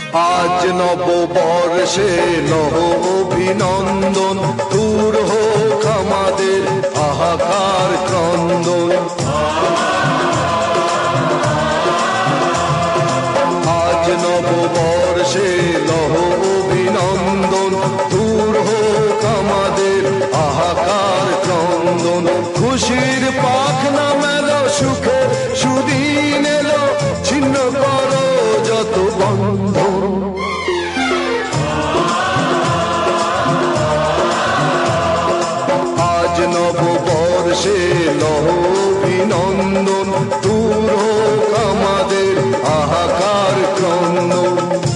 আজ নববর্ষে লহ অভিনন্দন, দূর হোক আমাদের হাহাকার ক্রন্দন। আজ নববর্ষে লহ অভিনন্দন, দূর হোক আমাদের হাহাকার ক্রন্দন। খুশির পাখনা মেলো, সুখে সুদিন এলো, ছিন্ন করো যত বন্ধন। আজ নববর্ষে লহ অভিনন্দন, দূর হোক আমাদের হাহাকার ক্রন্দন।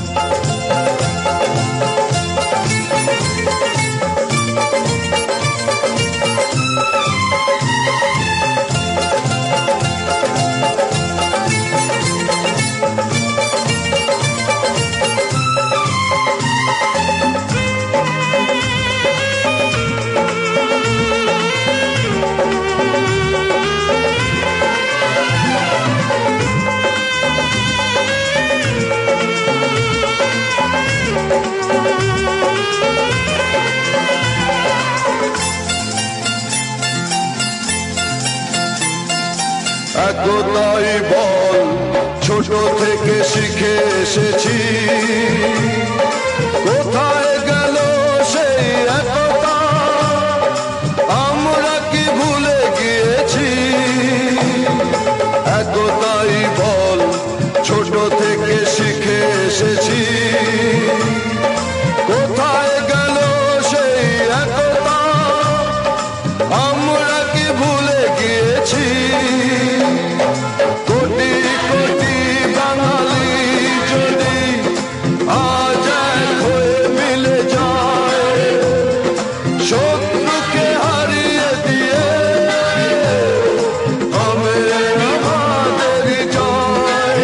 একতাই বল ছোট থেকে শিখে এসেছি, কোথায় গেল সেই একতা, আমরা কি ভুলে গিয়েছি? একতাই বল ছোট থেকে শিখে এসেছি, কোথায় গেল সেই একতা, আমরা কি ভুলে গিয়েছি? কোটি কোটি বাঙালি যদি আজ এক হয়ে মিলে যায়, শত্রুকে হারিয়ে দিয়ে হবে আমাদেরই জয়।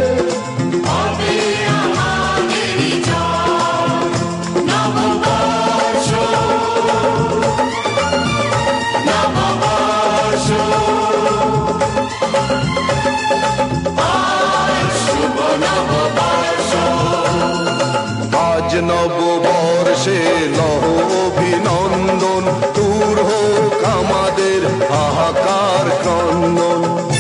আজ নববর্ষে লহ অভিনন্দন, দূর হোক আমাদের হাহাকার ক্রন্দন।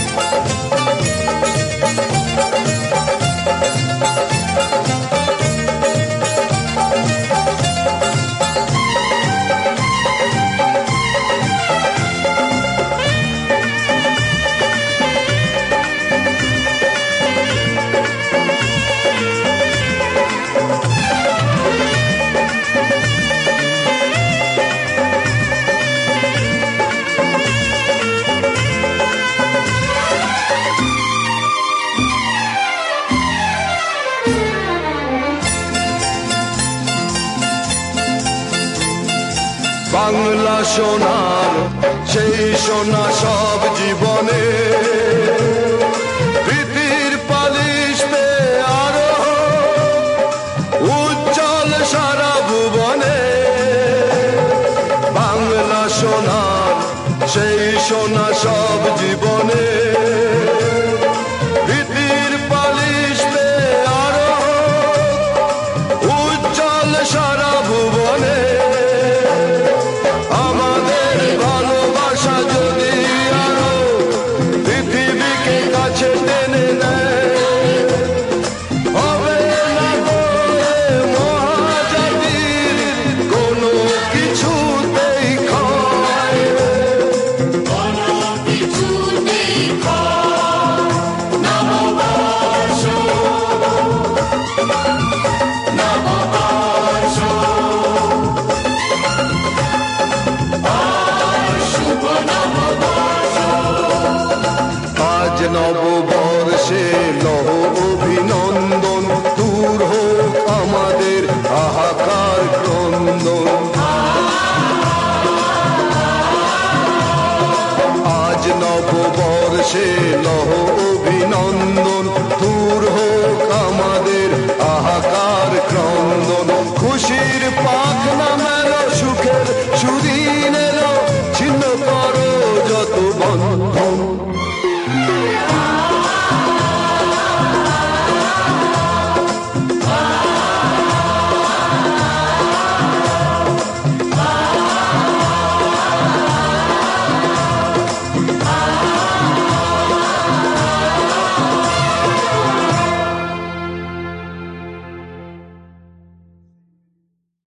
বাংলা সোনার সেই সোনা সব জীবনে, প্রীতির পালিশতে আরো উজ্জ্বল সারা ভুবনে। বাংলা সোনার সেই সোনা সব জীবনে, প্রীতির পালিশতে আরো উজ্জ্বল সারা ভুবনে। আমাদের ভালোবাসা যদি আরো পৃথিবীকে কাছে টেনে নেয়, হবে না বলে মহাজাতির কোনো কিছুতেই ক্ষয়। আজ নববর্ষে লহ অভিনন্দন, দূর হোক আমাদের হাহাকার ক্রন্দন। আজ নববর্ষে লহ অভিনন্দন, দূর হোক আমাদের হাহাকার ক্রন্দন। খুশির